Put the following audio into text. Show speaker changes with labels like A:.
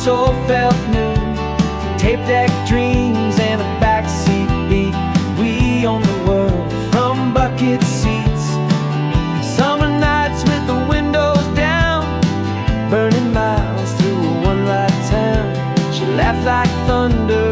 A: soul felt new. Tape deck dreams and a backseat beat. We own the world from bucket seats. Summer nights with the windows down, burning miles through a one-light town. She laughed like thunder